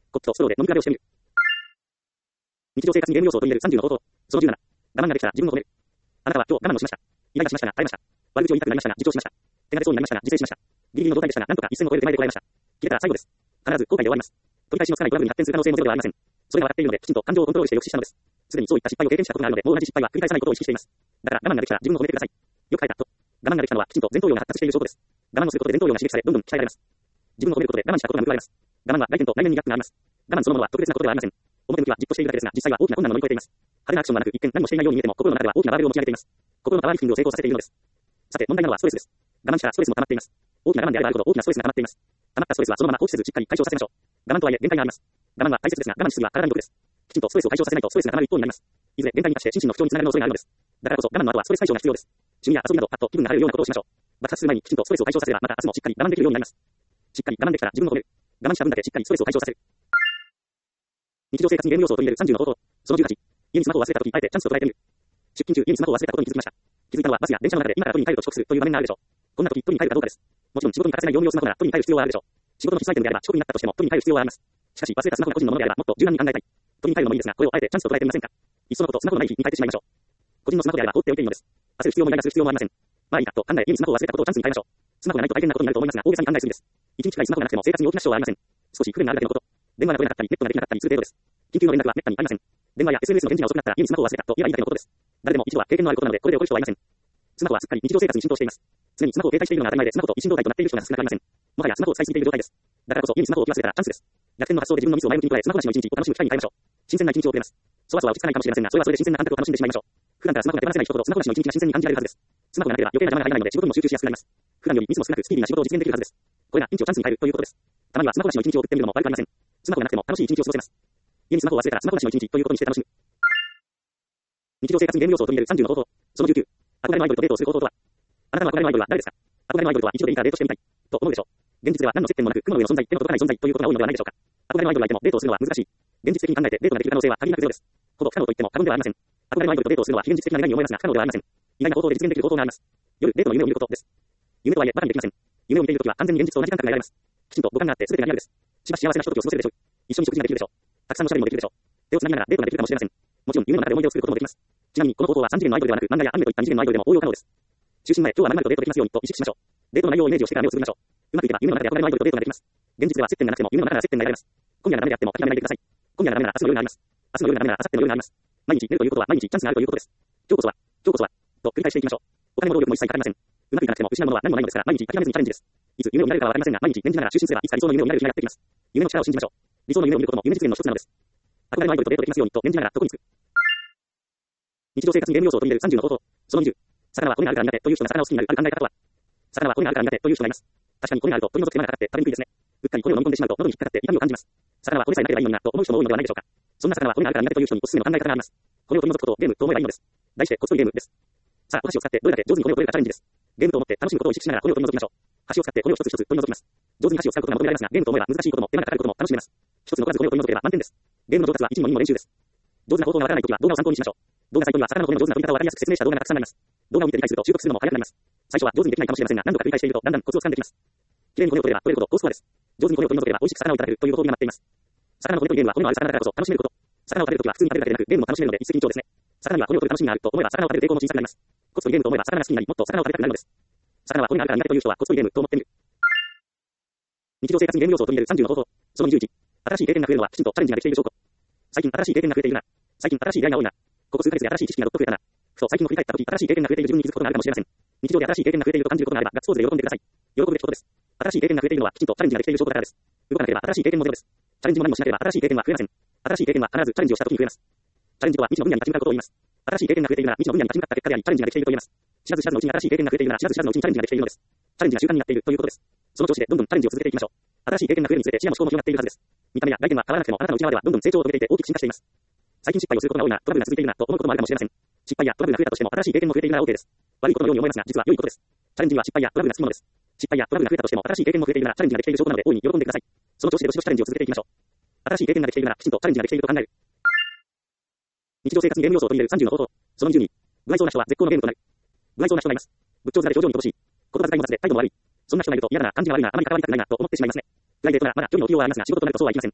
コップとストローで飲み比べをしてみる。日常生活にゲーム要素を取り入れるさんじゅうの方法。そのじゅうなな。我慢ができたら自分を褒める。あなたは今日我慢をしました。イライラしましたが耐えました。悪口を言いたくなりましたが自重しました。手が出そうになりましたが自制しました。ギリギリの状態でしたがなんとか一線を越える手前でこらえました。切れたら最後です。必ず後悔で終わります。取り返しのつかないトラブルに発展する可能性もゼロではありません。それが分かっているので、きちんと感情をコントロールして抑止したのです。すでにそういった失敗を経験したことがあるので、もう同じ失敗は繰り返さないことを意識しています。だから我慢ができたら自分を褒めてください。よく書いたと。我慢ができたのはきちんと前頭葉が発達している証拠です。我慢をすることで前頭葉が刺激され、どんどん鍛えられます。自分を褒めることで我慢したことが報われます。我慢は外見と内面にギャップがあります。我慢そのものは特別なことではありません。表向きはじっとしているだけですが、実際は大きな困難を乗り越えています。派手なアクションはなく、一見何もしていないように見えても、心の中では大きなバーベルを持ち上げています。心のパワーリフティングを成功させているのです。さて、問題なのはストレスです。我慢したらストレスも溜まっています。大きな我慢であればあるほど大きなストレスが溜まっています。溜まったストレスはそのまま放置せずしっかり解消させましょう。我慢とはいえ限界があります。我慢は大切ですが、我慢しすぎは体に毒です。きちんとストレスを解消させないとストレスが溜まる一方になります。いずれ限界に達して心身の不調につながるの恐れがあるのです。だからこそ我慢の後はストレス解消が必要です。趣味や遊びなどパッと気分が晴れるようなことをしましょう。爆発する前にきちんとストレスを解消させればまた明日もしっかり我慢できるようになります。しっかり我慢できたら自分を褒める。我慢した分だけしっかりストレスを解消させる。日常生活にゲーム要素を取り入れるさんじゅうの方法。そのじゅうはち。家にスマホを忘れた時、あえてチャンスと捉えてみる。出勤中、家にスマホを忘れたことに気づきました。気づいたのはバスや電車の中で今から取りに帰ると遅刻するという場面があるでしょう。こんな時取りに帰るかどうかです。もちろん仕事に欠かせない業務用スマホなら取りに帰る必要はあるでしょう。仕事の必須アイテムであれば遅刻になったとしても取りに帰る必要はあります。しかし忘れたスマホが個人のものであればもっと柔軟に考えたい。取りに帰るのもいいですが、これをあえてチャンスと捉えてみませんか。いっそのことスマホのない日に帰ってしまいましょう。個人のスマホであれば放っておいていいのです。焦る必要もイライラする必要もありません。まあいいかと考え家にスマホを忘れたことをチャンスに変えましょう。スマホがないと大変なことになると思いますが、大げさに考えすぎです。一日くらいスマホがなくても生活に大きな支障はありません。少し不便なあるだけのこと。電話が取れなかったり、ネットができなかったりする程度です。緊急の連絡は滅多にありません。電話や エスエヌエス の返事が遅くなったら家にスマホを忘れたと言えばいいだけのことです。誰でも一度は経験のあることなので、これで起こる人はいません。スマホはすっかり日常生活に浸透しています。常にスマホを携帯しているのが当たり前で、スマホと一心同体となっている人が少なくありません。もはやスマホを使いすぎている状態です。だからこそ家にスマホを置き忘れたらチャンスです。逆転の発想で自分のミスを前向きに捉え、スマホなしの一日を楽しむ機会に変えましょう。新鮮な一日を送れます。そわそわ落ち着かないかもしれませんが、それはそれで新鮮な感覚を楽しんでしまいましょう。普段からスマホが手放せない人ほどスマホなしの一日が新鮮に感じられるはずです。スマホがなければ余計な邪魔が入らないので仕事にも集中しやすくなります。普段よりミスも少なくスピーディーな仕事を実現できるはずです。これがピンチをチャンスに変えるということです。たまにはスマホなしの一日を送ってみるのも悪くありません。スマホがなくても楽しい一日を過ごせます。家にスマホを忘れたらスマホなしの一日ということにして楽しむ。日常生活にゲーム要素を取り入れるさんじゅうの方法。そのじゅうきゅう。憧れのアイドルとデートをする方法とは。あなたの憧れのアイドルは誰ですか。憧れのアイドルとは一度でいいからデートしてみたい。と思うでしょう。現実では何の接点もなく雲の上の存在、手の届かない存在ということが多いのではないでしょうか。憧れのアイドルがいてもデートをするのは難しい。現実的に考えてデートができる可能性は限りなくゼロです。ほぼ不可能と言っても過言ではありません。憧れのアイドルとデートをするのは非現実的な願いに思いますが不可能ではありません。意外な方法で実現できる方法があります。夜、デートの夢を見ることです。夢とはいえバカにできません。夢を見ているときは完全に現実と同じ感覚が得られます。きちんと五感があって全てがリアルです。しばし幸せなひとときを過ごせるでしょう。一緒に食事ができるでしょう。たくさんのシャレもできるでしょう。手をつなぎながらデートができるかもしれません。もちろん夢の中で思い出を作ることもできます。ちなみにこの方法はさん次元のアイドルではなく漫画やアニメといったに次元のアイドルでも応用可能です。就寝前、今日は何々とデートできますようにと意識しましょう。デートの内容をイメージをしてから目をつぶりましょう。うまくいけば夢の中で憧れのアイドルとデートができます。現実では接点がなくても夢の中なら接点が得られます。今夜がダメであっても諦めないでください。今夜がダメなら明日の夜があります。明日の夜がダメなら明後日の夜があります。毎日寝るということは毎日チャンスがあるということです。今日こそは、今日こそは、と繰り返していきましょう。お金も労力も一切かかりません。うまくいかなくても失うものは何もないのですから毎日諦めずにチャレンジです。いつ夢を見られるかはわかりませんが毎日念じながら就寝すればいつか理想の夢を見られる日がやってきます。夢の力を信じましょう。理想の夢を見ることも夢実現の一つなのです。憧れのアイドルとデートできますようにと念じながらそこに着く。日常生活にゲーム要素を取り入れるさんじゅうの方法。そのにじゅう。魚は骨があるから苦手という人が魚を好きになるある考え方とは。魚は骨があるから苦手という人がいます。確かに骨があると取り除く手間がかかって食べにくいですね。うっかり骨を飲み込んでしまうと喉に引っかかって痛みを感じます。魚は骨さえなければいいのになと思う人も多いのではないでしょうか。そんな魚は骨があるから苦手という人におすすめの考え方があります。骨を取り除くことをゲームと思えばいいのです。題してコツとゲームです。さあ、お箸を使ってどれだけ上手に骨を取れるかチャレンジです。ゲームと思って楽しむことを意識しながら骨を取り除きましょう。箸を使って骨を一つ一つ取り除きます。上手に箸を使うことが求められますが、ゲームと思えば難しいことも手間がかかることも楽しめます。一つ残らず骨を取り除ければ満点です。ゲームの上達は一問二の練習です。上手な方法がわからないときは動画を参考にしましょう。動画サイトには魚の骨の上手な取り方をわかりやすく説明した動画がたくさんあります。動画を見て理解すると習得するのも早くなります。最初は上手にできないかもしれませんが、何度か繰り返しているとだんだんコツを掴んできます。きれいに骨を取れば取れるほど高スコアです。上手に骨を取り除ければ美味しく魚をいただけるというご褒美が待っています。魚の骨というゲームは骨のある魚だからこそ楽しめること。魚を食べるときは普通に食べるだけでなくゲームも楽しめるので一石二鳥ですね。魚には骨を取る楽しみがあると思えば魚を食べる抵抗も小さくなります。コツとゲームと思えば魚が好きになりもっと魚を食べたくなるのです。魚は骨があるから苦手という人はコツとゲームと思ってみる。日常生活にゲーム要素を取り入れるさんじゅうの方法。そのにじゅういち。新しい経験が増えるのはきちんとチャレンジができている証拠。最近新しい経験が増えているな。最近新しい出会いが多いな。ここ数ヶ月で新しい知識がどっと増えたな。ふと最近を振り返ったとき新しい経験が増えている自分に気づくことがあるかもしれません。日常で新しい経験が増えていると感じることがあればガッツポーズで喜んでください。喜ぶべきことです。新しい経験が増えているのはきちんとチャレンジができている証拠だからです。動かなければ新しい経験もゼロです。チャレンジも何もしなければ新しい経験は増えません。新しい経験は必ずチャレンジをしたときに増えます。チャレンジとは未知の分野に立ち向かうことを言います。新しい経験が増えているなら未知の分野に立ち向かった結果でありチャレンジができていると言えます。知らず知らずのうちに新しい経験が増えているなら知らず知らずのうちにチャレンジができているのです。チャレンジが習慣になっているということです。その調子でどんどんチャレンジを続けていきましょう。新しい経験が増えるにつれて視野も思考も広がっているはずです。見た目や外見は変わらなくてもあなたの内側ではどんどん成長を遂げていて大きく進化しています。最近失敗をすることが多いな、トラブルが続いているなと思うこともあるかもしれません。失敗やトラブルが増えたとしても新しい経験も増えているなら OK です。悪いことのように思えますが実は良いことです。チャレンジには失敗やトラブルがつきものです。失敗やトラブルが増えたとしても新しい経験も増えているならチャレンジができている証拠なので大いに喜んでください。その調子でどしどしチャレンジを続けていきましょう。新しい経験ができているならきちんとチャレンジができていると考える。日常生活にゲーム要素を取り入れるさんじゅうの方法。そのにじゅうに。不愛想な人は絶好のゲームとなる。不愛想な人がいます。仏頂面で表情に乏しい。言葉遣いも雑で態度も悪い。そんな人がいると嫌だな、感じが悪いな、あまり関わりたくないなと思ってしまいますね。プライベートならまだ距離の置きようはありますが仕事となるとそうはいきません。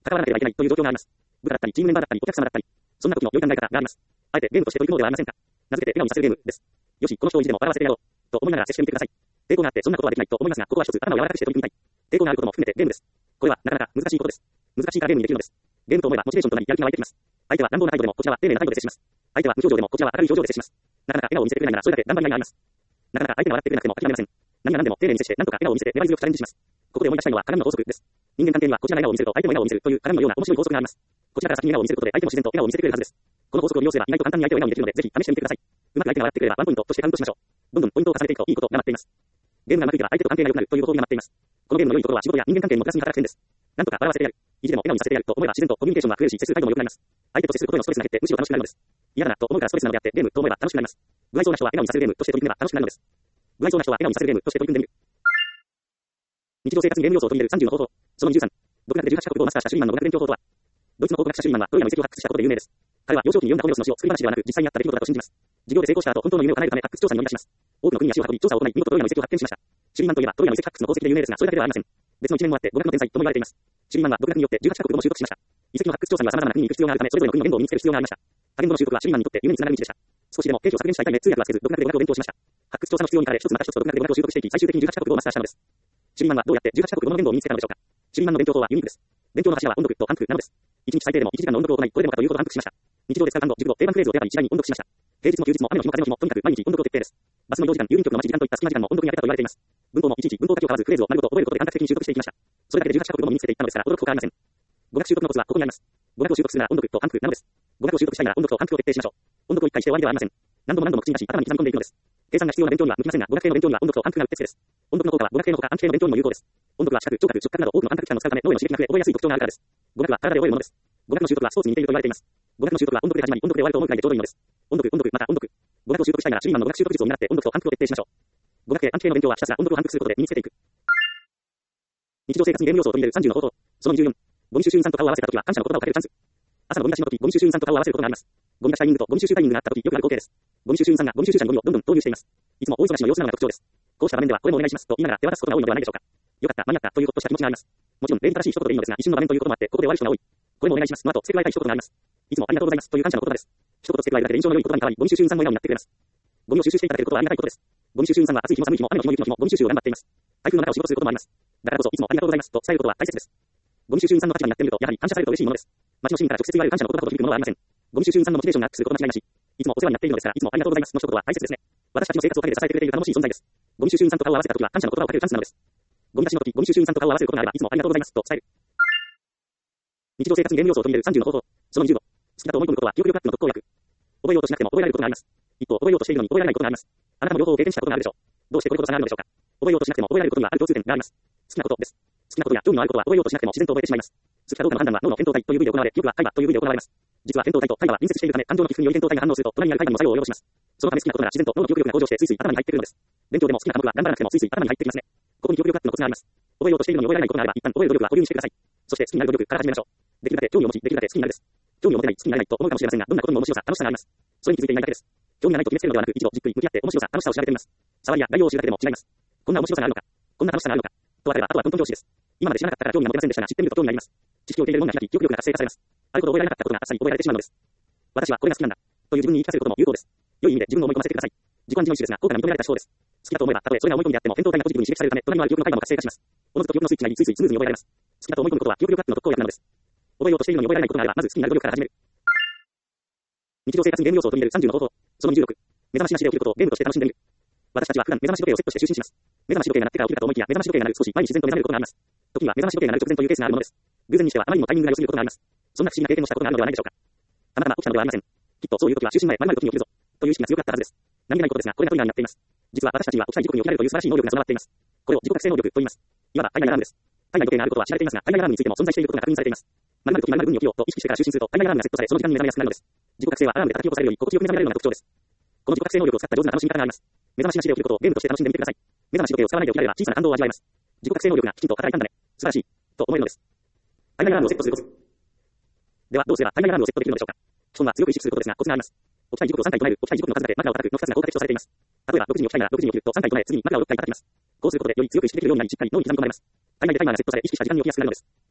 関わらなければいけないという状況があります。部下だったり、チームメンバーだったり、お客様だったり、そんな時の良い考え方があります。あえてゲームとして取り組もうではありませんか。名付けて笑顔にさせるゲームです。よし、この人を意地でも笑わせてやろう。と思いながら接してみてください。抵抗があってそんなことはできないと思いますが、ここは一つ頭を柔らかくして取り組みたい。抵抗があることも含めてゲームです。これはなかなか難しいことです。難しいからゲームにできるのです。ゲームと思えばモチベーションとなりやる気が湧いてきます。相手は乱暴な態度でもこちらは丁寧な態度で接します。相手は無表情でもこちらは明るい表情で接します。なかなか笑顔を見せてくれないならそれだけ頑張りがいがあります。なかなか相手が笑ってくれなくても諦めません。何が何でも丁寧に接して何とか笑顔を見せて粘り強くチャレンジします。ここで思い出したいのは鏡の法則です。人間関係にはこちらが笑顔を見せると相手も笑顔を見せるという鏡のような面白い法則があります。こちらから先に笑顔を見せることで相手も自然と笑顔を見せてくれるはずです。この法則を利用すれば意外と簡単に相手を笑顔にできるのでぜひ試してみてください。うまく相手が笑ってくれればワンポイントとしてカウントしましょう。どんどんポイントを重ねていくといいことが待っています。ゲームがうまくいけば相手と関係が良くなるということが待っています。このゲームの良いところは仕事や人間関係にもプラスに働く点です。なんとか笑わせてやる。意地でも笑顔にさせてやると思えば自然とコミュニケーションが増えるし接する態度も良くなります。相手と接することへのストレスが減ってむしろ楽しくなるのです。嫌だなと思うからストレスなのであってゲームと思えば楽しくなります。不愛想な人は笑顔にさせるゲームとして取り組めば楽しくなるのです。不愛想な人は笑顔にさせるゲームとして取り組んでみる。日常生活にゲーム要素を取り入れるさんじゅうの方法。そのにじゅうさん。独学でじゅうはちカ国語をマスターしたシュリーマンの語学勉強法とは。ドイツの考古学者シュリーマンはトロイの遺跡を発掘したことで有名です。彼は幼少期に読んだホメロスの詩を作り話ではなく実際にあった出来事だと信じます。事業で成功した後本当の夢を叶えるため発掘調査に乗り出します。多くの国に足を運び調査を行い見事トロイの遺跡を発見しました。シュリーマンといえばトロイの遺跡発掘の功績で有名ですがそれだけではありません。別の一面もあって語学の天才とも言われています。シュリーマンは独学によってじゅうはちカ国語も習得しました。遺跡の発掘調査には様々な国に行く必要があるためそれぞれの国の言語を身につける必要がありました。多言語の習得はシュリーマンにとって夢につながる道でした。少しでも経費を削減したいため通訳はせず独学で語学を勉強しました。発掘調査の必要に駆られ一つまた一つと独学で語学を習得していき最終的にじゅうはちカ国語をマスターしたのです。シュリーマンはどうやってじゅうはちカ国語の言語を身につけたのでしょうか。シュリーマンの勉強法はユニークです。勉強の柱は音読と反復なのです。いちにち最低でもいちじかんの音読を行いこれでもかというほど反復しました。日常で使う単語、熟語、定番フレーズを手当たり次第に音読しました。平日も休日も雨の日も風の日もとにかく毎日音読を徹底です。バスの移動時間、郵便局の待ち時間といった隙間時間も音読に当てたと言われています。文法もいちいち文法だけを買わずフレーズを丸ごと覚えることで感覚的に習得していきました。それだけでじゅうはちカ国語も身につけていったのですから驚くほかありません。語学習得のコツはここにあります。語学を習得するなら音読と反復なのです。語学を習得したいなら音読と反復を徹底しましょう。音読を一回して終わりではありません。何度も何度も口に出し頭に刻み込んでいくのです。計算が必要な勉強には向きませんが語学系の勉強には音読と反復がうってつけです。音読の効果は語学系のほか暗記系の勉強にも有効です。音読は視覚、聴覚、触覚など多くの感覚器官を使うため脳への刺激が増え覚えやすい特徴があるからです。語学は体で覚えるものです。語学の習得はスポーツに似ていると言われています。語学の習得は音読で始まり音読で終わると思うくらいでちょうどいいのです。音読、音読、また音読。語学を習得したいならシュリーマンの語学習得術を見習って音読と反復を徹底しましょう。語学系暗記系の勉強はひたすら音読を反復することで身につけていく。日常生活にゲーム要素を取り入れるさんじゅうの方法。そのにじゅうよん。ゴミ収集員さんと顔を合わせたときは感謝の言葉をかけるチャンス。朝のゴミ出しのとき、ゴミ収集員さんと顔を合わせることがあります。ゴミ出しタイミングとゴミ収集タイミングがあったときよくある光景です。ゴミ収集員さんがゴミ収集車にゴミをどんどん投入しています。いつも大忙しの様子なのが特徴です。こうした場面ではこれもお願いしますと言いながら手渡すことが多いのではないでしょうか。よかった、間に合ったというほっとした気持ちがあります。もちろん礼儀正しい一言でいいのですが一瞬の場面ということもあってここで終わる人が多い。これもお願いしますの後付け加えたい一言があります。いつもありがとうございますという感謝の言葉です。一言付け加えるだけで印象の良い言葉に変わりゴミ収集員さんも笑顔になってくれます。ゴミを収集していただけることはありがたいことです。ゴミ収集員さんは暑い日も寒い日も雨の日も雪の日もゴミ収集を頑張っています。台風の中を仕事することもあります。だからこそいつもありがとうございますと伝えることは大切です。ゴミ収集員さんの立場になってみるとやはり感謝されると嬉しいものです。街の市民から直接言われる感謝の言葉ほど響くものはありません。ゴミ収集員さんのモチベーションがアップすること間違いなし。いつもお世話になっているのですからいつもありがとうございますの一言は大切ですね。私たちの生活を陰で支えてくれている頼もしい存在です。ゴミ収集員さんと顔を合わせたときは感謝の言葉をかけるチャンスなのです。ゴミ出しのときゴミ収集員さんと顔を合わせることがあればいつもありがとうございますと伝える。日常生活にゲーム要素を取り入れるさんじゅうの方法。そのにじゅうご。好きだと思い込むことは記憶力アップの特効薬。覚えようとしなくても覚えられることがあります。一方覚えようとしているのに覚えられないことがあります。あなたも両方を経験したことがあるでしょう。どうしてこれほど差があるのでしょうか。覚えようとしなくても覚えられることにはある共通点があります。好きなことです。好きなことや興味のあることは覚えようとしなくても自然と覚えてしまいます。好きかどうかの判断は脳の扁桃体という部位で行われ、記憶は海馬という部位で行われます。実は扁桃体と海馬は隣接しているため、感情の起伏により扁桃体が反応すると、隣にある海馬の作用を及ぼします。そのため好きなことなら自然と脳の記憶力が向上して、スイスイ頭に入ってくるのです。勉強でも好きな科目は頑張らなくてもスイスイ頭に入ってきますね。ここに記憶力アップのコツがあります。覚えようとしているのに覚えられないことがあれば、一旦覚える努力は保留にしてください。そして好きになる努力から始めましょう。できるだけ興味を持ち、できるだけ好きになるです。興味を持てない、好きになれないと思うかもしれませんが、どんなことにも面白さ、楽しさがあります。それに気づいていないだけです。興味がないと決めつけるのではなく、一度じっくり向き合って面白さ、楽しさを調べてみます。触りや概要を知るだけでも違います。こんな面白さがあるのか、こんな楽しさがあるのか、とあればあとはトントン拍子です。今まで知らなかったから興味が持てませんでしたが、知ってみると興味があります。知識を受け入れるものが開き、記憶力が活性化されます。あることを覚えられなかったことが朝に覚えられてしまうのです。私はこれが好きなんだ。という自分に言い聞かせることも有効です。良い意味で自分を思い込ませてください。自己暗示の一種ですが、効果が認められた手法です。好きだと思えば、たとえそれが思い込みであっても、扁桃体がポジティブに刺激されるため、隣にある記憶の海馬も活性化します。おのずと記憶のスイッチが入り、ついついスムーズに覚えられます。好きだと思い込むことは記憶力アップの特効薬なのです。覚えようとしているのに覚えられないことがあれば、まず好きになる努力から始める。日常生活にゲーム要素を取り入れるさんじゅうの方法。そのにじゅうろく。目覚ましなしで起きることをゲームとして楽しんでみる。私たちは普段目覚まし時計をセットして就寝します。目覚まし時計が鳴ってから起きたと思いきや、目覚まし時計が鳴る少し前に自然と目覚めることがあります。時には目覚まし時計が鳴る直前というケースがあるものです。偶然にしてはあまりにもタイミングが良すぎることがあります。そんな不思議な経験をしたことがあるのではないでしょうか。たまたま起きたのではありません。きっとそういう時は就寝前、前々の時に起きるぞ。という意識が強かったはずです。何気ないことですが、これがトリガーになっています。実は私たちには起きたい時刻に起きられるという素晴らしい能力が備わっています。これを自己覚醒能力と言います。いわば体内アラームです。体内時計があることは知られていますが、体内アラームについても存在していることが確認されています。〇〇時〇〇分に起きようと意識してから就寝すると体内アラームがセットされ、その時間に目覚めやすくなるのです。自己覚醒はアラームで叩き起こされるより心地よく目覚められるのが特徴です。この自己覚醒能力を使った上手な楽しみ方があります。目覚ましなしで起きることをゲームとして楽しんでみてください。目覚まし時計を使わないで起きられれば小さな感動を味わえます。自己覚醒能力がきちんと働いたんだね。素晴らしい。と思えるのです。体内アラームをセットするコツ。では、どうすれば体内アラームをセットできるのでしょうか。基本は強く意識することですが、コツがあります。起きたい時刻をさんかい唱える、起きたい時刻の数だけ枕を叩くのふたつが効果的とされています。例えばろくじに起きたいならろくじに起きるとさんかい唱え、次に枕をろっかい叩きます。こうすることでより強く意識できるようになり、しっかり脳に刻み込まれます。体内でタイマーがセットされ、意識した時間に起きやすくなるのです。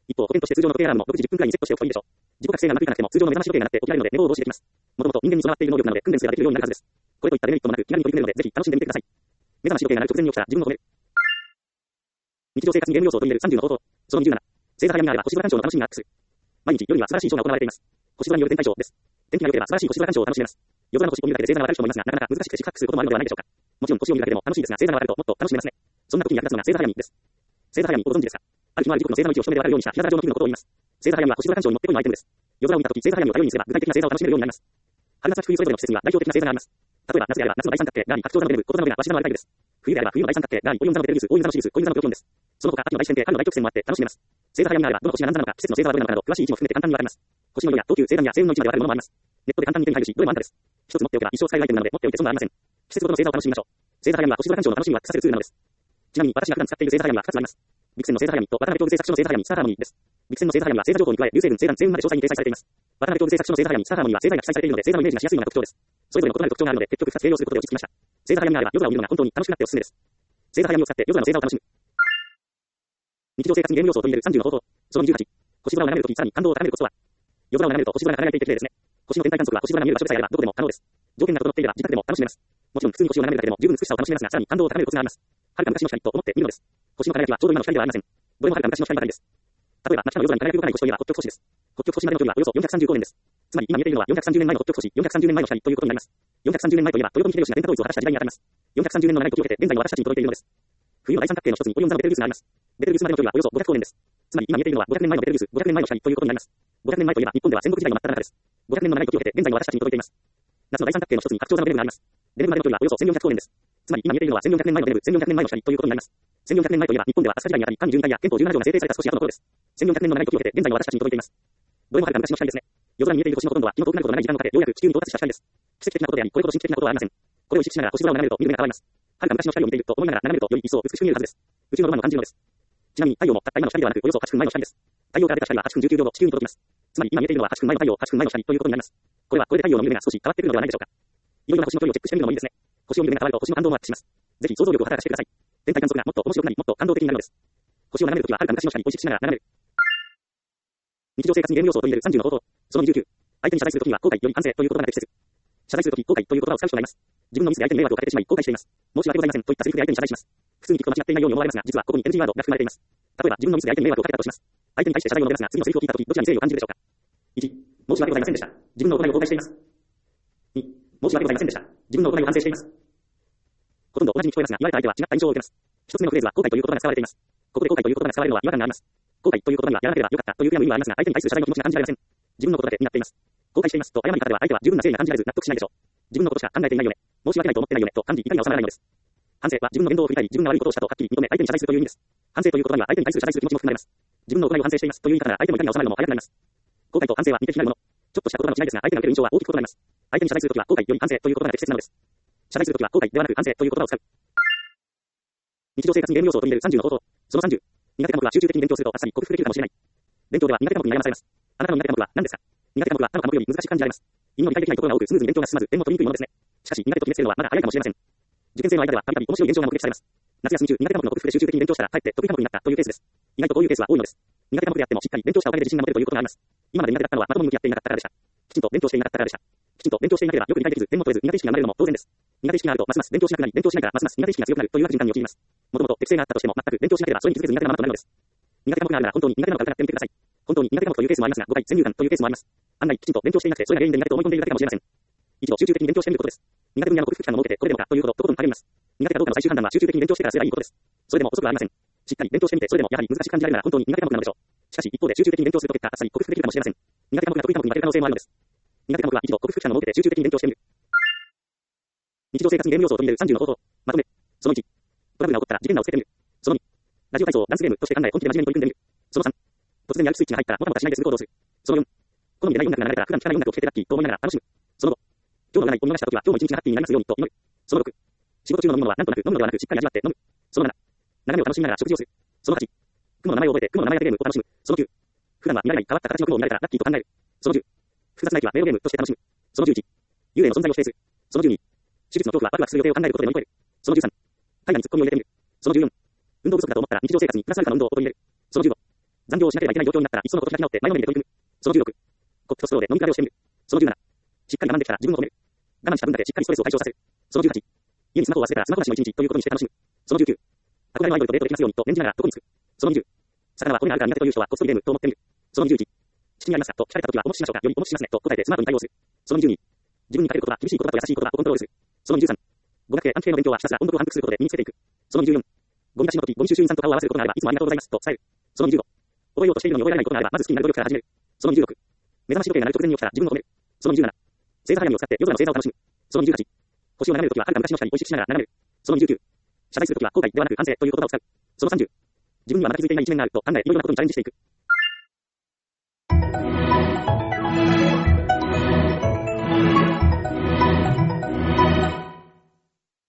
一方、保険として通常の時計アラームもろくじじゅっぷんくらいにセットしておくといいでしょう。自己覚醒が全くいかなくても通常の目覚まし時計が鳴って起きられるので寝坊を防止できます。もともと人間に備わっている能力なので訓練すればできるようになるはずです。これといったデメリットもなく気軽に取り組めるのでぜひ楽しんでみてください。目覚まし時計が鳴る直前に起きたら自分を止める。日常生活にゲーム要素を取り入れるさんじゅうの方法。そのにじゅうなな。星座早見があれば星空鑑賞の楽しみがアップする。毎日夜には素晴らしいショーが行われています。星空による天体ショーです。天気が良ければ素晴らしい星空鑑賞を楽しめます。夜空の星を見るだけで星座がわかる人もいますが、なかなか難しくて四角くすることもあるのではないでしょうか。もちろん星を見るだけでも楽しいですが、星座がわかるともっと楽しめますね。そんな時に役立つのが星座早見です。星座早見をご存知ですか？ある日のある時刻の星座の位置を一目でわかるようにした日向上の気分のことを言います。星座早見は星空鑑賞にもってこいのアイテムです。夜空を見た時星座早見を頼りにすれば具体的な星座を楽しめるようになります。春夏秋冬それぞれの季節には代表的な星座があります。例えば夏であれば夏の大三角形があり、白鳥座のベル、こと座のベが鷲座のアルタイルです。冬であれば冬の大三角形があり、オリオン座のベテルギウス、オイウン座のシリウス、小犬座のピョキョンです。その他秋の大四天形、春の大曲線もあって楽しめます。星座早見があればどの星が何座なのか、季節の星座はどれなのかなど詳しい位置も含めて簡単にわかります。星の色や等級、星座や星雲の位置までわかるものもあります。ネットで簡単に手に入るし、どれも安価です。一つ持っておけば一生使えるアイテムなので持っておいて損はありません。季節ごとの星座を楽しみましょう。星座早見は星空鑑賞の楽しみをアップさせるツールなのです。ちなみに私が普段使っている星座早見はふたつあります。ビクセンの星座早見と渡辺教授製作所の星座早見スターハーモニーです。ビクセンの星座早見は星座情報に加え、流星群、星団、星雲まで詳細に掲載されています。渡辺教授製作所の星座早見スターハーモニーは星座が記載されているので星座のイメージがしやすいのが特徴です。それぞれの異なる特徴があるので結局ふたつ併用することで落ち着きました。星座早見があれば夜空を見るのが本当に楽しくなっておすすめです。星座早見を使って夜空の星座を楽しむ。日常生活にゲーム要素を取り入れるさんじゅうの方法。そのにじゅうはち。星空を眺めるときさらに感動を高めるコツとは。夜空を眺めると星空が輝いていて綺麗ですね。星の天体観測は星空が見える場所でさえあればどこでも可能です。条件が整っていれば自宅でも楽しめます。もちろん普通に星を眺めるだけでも十分美しさを楽しめますが、さらに感動を高めるコツがあります。遥か昔の光と思って見るのです。星の輝きはちょうど今の光ではありません。どれも遥か昔の光ばかりです。例えば、真っ赤な夜空に輝き動かない星といえば北極星です。北極星までの距離はおよそよんひゃくさんじゅうごねんです。つまり今見えているのはよんひゃくさんじゅうねんまえの北極星、よんひゃくさんじゅうねんまえの光ということになります。よんひゃくさんじゅうねんまえといえば豊臣秀吉が天下統一を果たした時代にあたります。よんひゃくさんじゅうねんの長い時を経て現在の私たちに届いているのです。冬の大三角形の一つにオリオン座のベテルギウスがあります。ベテルギウスまでの距離はおよそごひゃくこうねんです。つまり今見えているのはごひゃくねんまえのベテルギウス、ごひゃくねんまえの光ということになります。ごひゃくねんまえといえば日本では戦国時代の真っ只中です。ごひゃくねんの長い時を経て現在の私たちに届いています。夏の大三角形の一つに白鳥座のベレルがあります。ベレルまでの距離はおよそせんよんひゃくこうねんです。つまり今見えているのはせんよんひゃくねんまえのベレル、せんよんひゃくねんまえの光ということになります。せんよんひゃくねんまえといえば日本では飛鳥時代にあたり官じゅうに体や憲法じゅうなな条が制定された少し後の頃です。せんよんひゃくねんの長い時を経て現在の私たちに届いています。どれも遥か昔の光ですね。夜空に見えている星のほとんどは気の遠くなることの長い時間をかけようやく地球に到達した光です。奇跡的なことであり、これほど神秘的なことはありません。これを意識しながら星空を眺めると見る目が変わります。遥か昔の光を見ていると思いながら眺めるとより一層美しく見えるはずです。宇宙のロマンを感じるのです。ちなみに太陽もたった今の光ではなくおよそはちふんまえの光です。太陽から出た光ははちふんじゅうきゅうびょう後地球に届きます。つまり今見えているのははちふんまえの太陽、はちふんまえの光ということになります。これはこれで太陽の見る目が少し変わってくるのではないでしょうか。いろいろな星の距離をチェックしてみるのもいいですね。星を見る目が変わると星の感動もアップします。ぜひ想像力を働かせてください。天体観測がもっと面白くなり、もっと感動的になるのです。星を眺めるときは遥か昔の光を意識しながら眺める。日常生活にゲーム要素を取り入れるさんじゅうの方法。そのにじゅうきゅう。相手に謝罪するときには後悔より反省という言葉が適切。謝罪するとき後悔という言葉を使う人がいます。自分のミスで相手に迷惑をかけてしまい後悔しています。申し訳ございませんといったセリフで相手に謝罪します。普通に聞くと間違っていないように思われますが、実はここに エヌジー ワードが含まれています。例えば自分のミスで相手に迷惑をかけたとします。相手に対して謝罪を述べますが、次のセリフを聞いたときどちらに誠意を感じるでしょうか。いち. 申し訳ございませんでした。自分の行いを後悔しています。に. 申し訳ございませんでした。自分の行いを反省しています。ほとんど同じに聞こえますが、言われた相手は違った印象を受けます。一つ目のフレーズは後悔という言葉が使われています。ここで後悔という言葉が使われるのは違和感があります。後悔という言葉にはやらなければよかったという悔やむ意味はありますが、相手に対する謝罪の気持ちが感じられません。自分のことだけになっています。後悔していますと謝り方では相手は十分な誠意が感じられず納得しないでしょう。自分のことしか考えていないよね。申し訳ないと思ってないよねと感じ怒りが収まらないのです。反省は自分の言動を振り返り自分が悪いことをしたとはっきり認め相手に謝罪するという意味です。反省という言葉には相手に対する謝罪する気持ちも含まれます。自分の行いを反省していますという言い方なら相手の怒りが収まるのも早くなります。後悔と反省は似て非なるもの。ちょっとした言葉の違いですが相手が受ける印象は大きく異なります。相手に謝罪するときは後悔より反省という言葉が適切なのです。謝罪するときは後悔ではなく反省という言葉を使う。日常生活にゲーム要素を取り入れるさんじゅうの方法。そのさんじゅう。苦手科目は集中的に勉強するとあっさり克服できるかもしれない。勉強では苦手科目に悩まされます。あなたの苦手科目は何ですか。苦手科目は他の科目より難しく感じられます。意味の理解できないところが多くスムーズに勉強が進まず点も取りにくいものですね。しかし苦手と決めつけるのはまだ早いかもしれません。受験生の間ではたびたび面白い現象が目撃されます。夏休み中苦手科目の克服で集中的に勉強したらかえって得意科目になったというケースです。意外とこういうケースは多いのです。苦手科目であってもしっかり勉強したおかげで自信が持てるということがあります。今まで苦手だったのはまともに向き合っていなかったからでした。きちんと勉強していなかったからでした。きちんと勉強していなければよく理解できず点も取れず苦手意識が生まれるのも当然です。苦手意識があるとますます勉強しなくなり勉強しないからますます苦手意識が強くなるという悪循環に陥ります。もともと適性があったとしても全く勉強しなければそれに気づけず苦手なままとなるのです。苦手科目があるなら本当に苦手なのか疑ってみてください。本当に苦手科目というケースもありますが誤解先入観というケースもあります。案外きちんと勉強していなくてそれが原因で苦手と思い込んでいるだけかもしれません。一度集中的に勉強してみることです。苦手分野の克服期間を設けてこれでもかというほどとことん励みます。苦手かどうかの最終判断は集中的に勉強してからすればいいことです。それでも遅くはありません。しっかり勉強してみてそれでもやはり難しく感じられるなら本当に苦手科目なのでしょう。しかし一方で集中的に勉強すると結果あっさり克服できるかもしれません。苦手科目が得意科目に負ける可能性もあるのです。苦手科目は一度克服期間を設けて集中的に勉強してみる。日常生活にゲーム要素を取り入れるさんじゅうの方法。まとめ。そのいち。トラブルが起こったら事件名をつけてみる。そのに。ラジオ体操をダンスゲームとして考え本気で真面目に取り組んでみる。そのさん。突然やる気スイッチが入ったらもたもたしないでする行動する。そのよん。好みでない音楽が流れたら普段聴かない音楽を聴けてラッキーと思いながら楽しむ。そのご。今日の占いを見逃したときは今日も一日がハッピーになりますようにと祈る。そのろく。仕事中の飲むものはなんとなく飲むのではなくしっかり味わって飲む。そのなな。眺めを楽しみながら食事をする。そのはち。雲の名前を覚えて雲の名前だけゲームを楽しむ。そのきゅう。普段は見られない変わった形の雲を見られたらラッキーと考える。そのじゅう。複雑な駅は迷路ゲームとして楽しむ。そのじゅういち。幽霊の存在を否定する。そのじゅうに。手術の恐怖はワクワクする予定を考えることで乗り越える。そのじゅうさん。大河にツッコミを入れてみる。そのじゅうよん。運動不足だと思ったら日常生活にプラスアルファの運動を取り入れる。そのじゅうご。 残業をしなければいけない状況になったら、いっそのこと開き直って前のめりで取り組む。そのじゅうろく、コップとストローで飲み比べをしてみる。そのじゅうなな、しっかり学んできたら自分を褒める。我慢した分だけしっかりストレスを解消させる。そのじゅうはち、家にスマホを忘れたらスマホなしの一日ということにして楽しむ。そのじゅうきゅう、憧れのアイドルとデートできますようにと念じながらどこに着く。そのにじゅう、魚は骨があるか苦手という人はこっそりゲームと思ってみる。そのにじゅういち、地球にありますかと聞かれたときはお持ちしましょうかよりお持ちしますねと答えてスマートに対応する。そのにじゅうに、自分にかける言葉、厳しい言葉と優しい言葉をコントロールする。そのにじゅうさん、語学系暗記系の勉強はひたすら音読を反復することで身につけていく。そのにじゅうよん、ゴミ出しの時、ゴミ収集員さんと顔を合わせることがあればいつもありがとうございますと伝える。そのにじゅうご、覚えようとしているのに覚えられないことがあればまず好きになる努力から始める。そのにじゅうろく、目覚まし時計が鳴る直前に起きたら自分を褒める。そのにじゅうなな、星座早見を使って夜空の星座を楽しむ。そのにじゅうはち、星を眺めるときは遥か昔の下に美味しくしながら眺める。そのにじゅうきゅう、謝罪するときは後悔ではなく反省という言葉を使う。そのさんじゅう、自分にはまだ気づいていない一面があると考えいろいろなことにチャレンジしていく。